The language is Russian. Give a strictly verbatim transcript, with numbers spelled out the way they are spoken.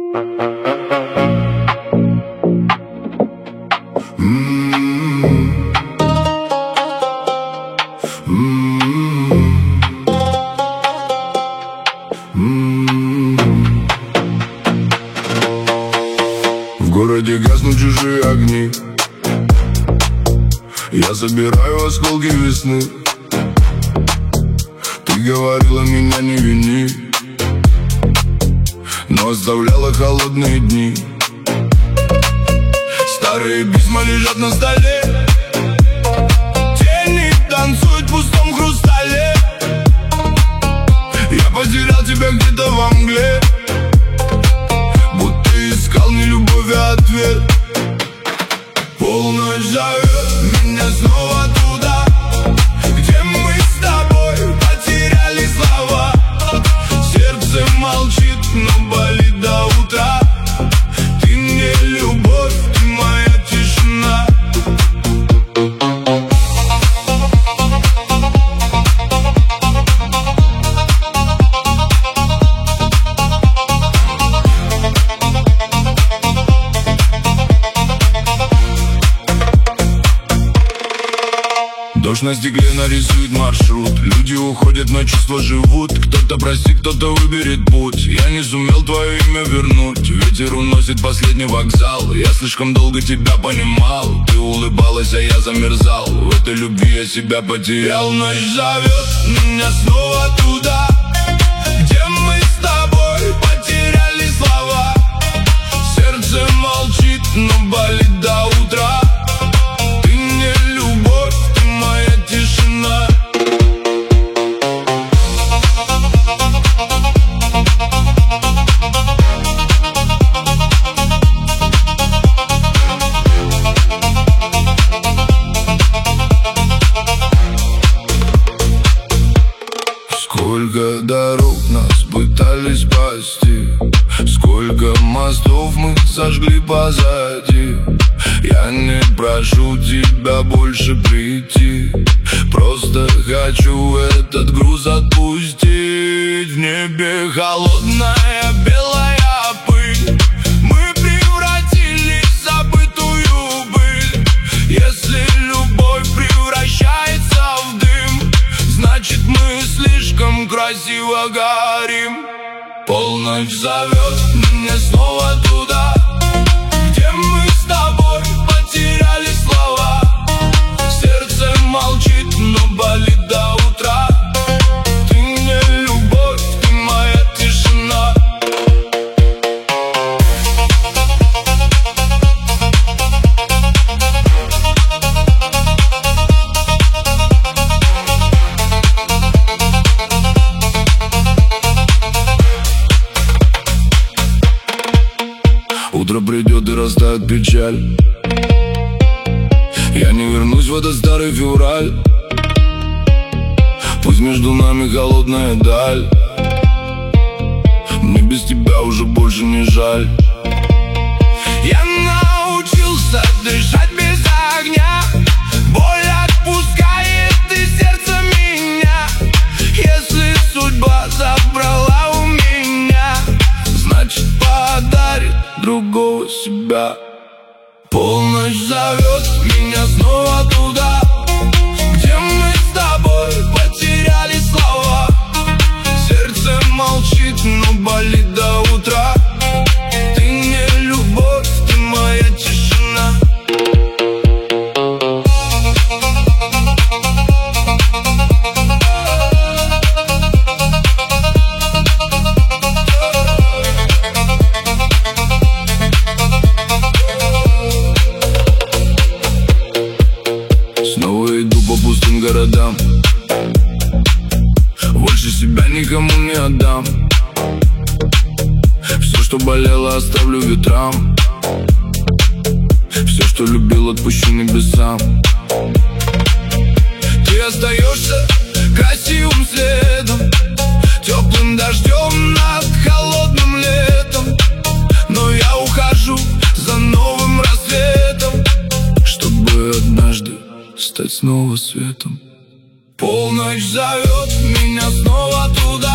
В городе гаснут чужие огни, я забираю осколки весны. Ты говорила, меня не вини, но оставляла холодные дни. Старые письма лежат на столе, тени танцуют в пустом хрустале. Я потерял тебя где-то во мгле, будто искал не любовь, а ответ. Полночь зовет меня снова туда, где мы с тобой потеряли слова. Сердце молчит, но болит до утра. Ты мне любовь, ты моя тишина. Дождь на стекле нарисует маршрут, люди уходят, но чувства живут. Кто-то простит, кто-то выберет путь. Я не сумел твое имя вернуть, ветер уносит последний вокзал. Я слишком долго тебя понимал, ты улыбалась, а я замерзал. В этой любви я себя потерял. Ночь зовет меня снова туда, где мы с тобой потеряли слова. Сердце молчит, но болит до утра. Ты мне любовь, ты моя тишина. Сколько дорог нас пытались спасти, сколько мостов мы сожгли позади. Я не прошу тебя больше прийти, просто хочу этот груз отпустить. В небе холодная белая пыль, мы превратились в забытую быль. Если любовь превращается в дым, значит мы слишком красиво горим. Полночь зовет меня снова туда, где мы с тобой потеряли слова. Сердце молчит, но болит до утра. Ты мне любовь, ты моя тишина. Утро придет и растает печаль, я не вернусь в этот старый февраль. Пусть между нами холодная даль, мне без тебя уже больше не жаль. Я научился дышать без огня, боль отпускает из сердца меня. Если судьба забрала у меня, значит подарит другого себя. Полночь зовет меня снова туда, где мы с тобой потеряли слова. Сердце молчит, но болит до утра. Ты мне любовь, ты моя тишина. Снова иду по пустым городам, больше себя никому не отдам. Все, что болело, оставлю ветрам. Все, что любил, отпущу небесам. Ты остаешься красивым следом, теплым дождем над холодным летом. Но я ухожу за новым рассветом, чтобы однажды стать снова светом. Полночь зовет меня снова туда,